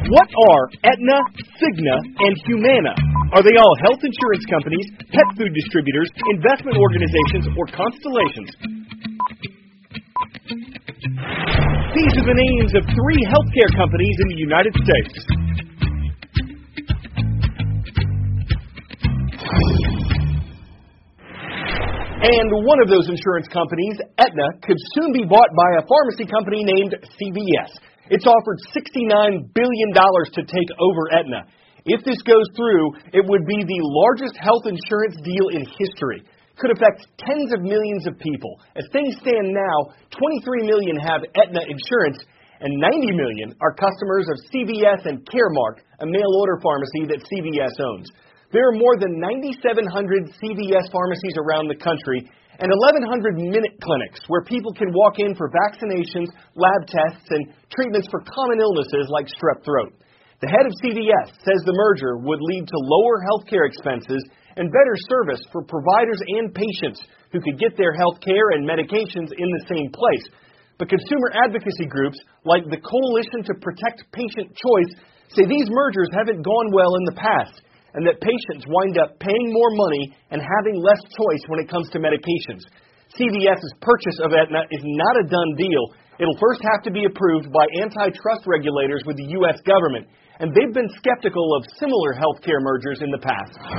What are Aetna, Cigna, and Humana? Are they all health insurance companies, pet food distributors, investment organizations, or constellations? These are the names of 3 healthcare companies in the United States. And one of those insurance companies, Aetna, could soon be bought by a pharmacy company named CVS. It's offered $69 billion to take over Aetna. If this goes through, it would be the largest health insurance deal in history. Could affect tens of millions of people. As things stand now, 23 million have Aetna insurance, and 90 million are customers of CVS and Caremark, a mail-order pharmacy that CVS owns. There are more than 9,700 CVS pharmacies around the country and 1,100 minute clinics where people can walk in for vaccinations, lab tests, and treatments for common illnesses like strep throat. The head of CVS says the merger would lead to lower health care expenses and better service for providers and patients who could get their health care and medications in the same place. But consumer advocacy groups like the Coalition to Protect Patient Choice say these mergers haven't gone well in the past, and that patients wind up paying more money and having less choice when it comes to medications. CVS's purchase of Aetna is not a done deal. It'll first have to be approved by antitrust regulators with the U.S. government, and they've been skeptical of similar healthcare mergers in the past.